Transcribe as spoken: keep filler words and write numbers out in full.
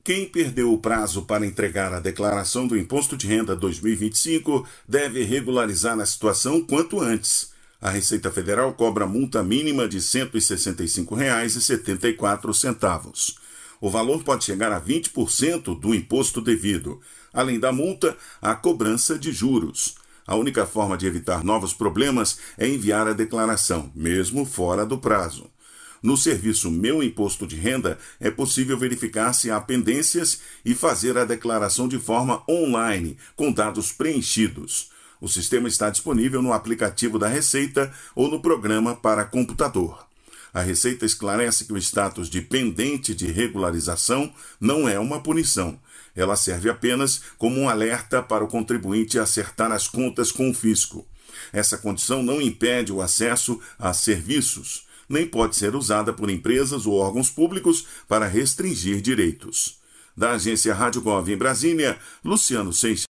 Quem perdeu o prazo para entregar a declaração do Imposto de Renda dois mil e vinte e cinco deve regularizar a situação quanto antes. A Receita Federal cobra multa mínima de cento e sessenta e cinco reais e setenta e quatro centavos. O valor pode chegar a vinte por cento do imposto devido. Além da multa, há cobrança de juros. A única forma de evitar novos problemas é enviar a declaração, mesmo fora do prazo. No serviço Meu Imposto de Renda, é possível verificar se há pendências e fazer a declaração de forma online, com dados preenchidos. O sistema está disponível no aplicativo da Receita ou no programa para computador. A Receita esclarece que o status de pendente de regularização não é uma punição. Ela serve apenas como um alerta para o contribuinte acertar as contas com o fisco. Essa condição não impede o acesso a serviços, nem pode ser usada por empresas ou órgãos públicos para restringir direitos. Da agência Rádio Gov em Brasília, Luciano Seixas.